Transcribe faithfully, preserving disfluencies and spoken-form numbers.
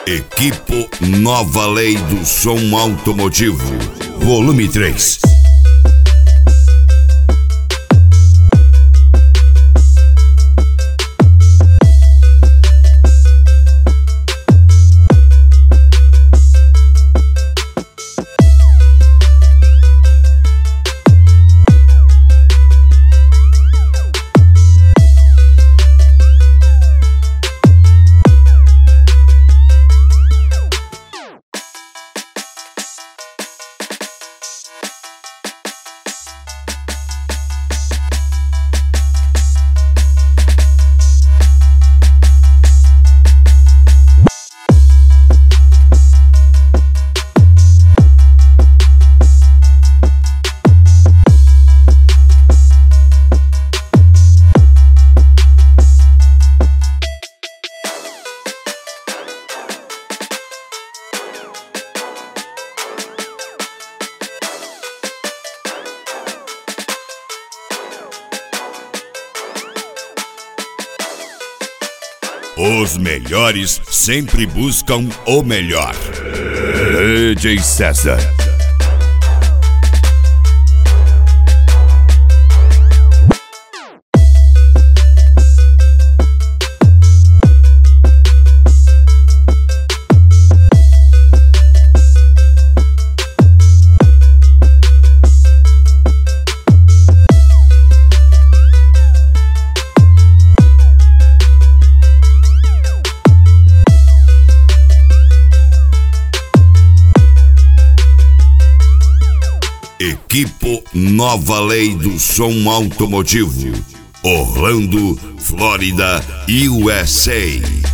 Equipo Nova Lei do Som Automotivo, volume três. Os melhores sempre buscam o melhor. D J César. Equipo Nova Lei do Som Automotivo, Orlando, Flórida, U S A.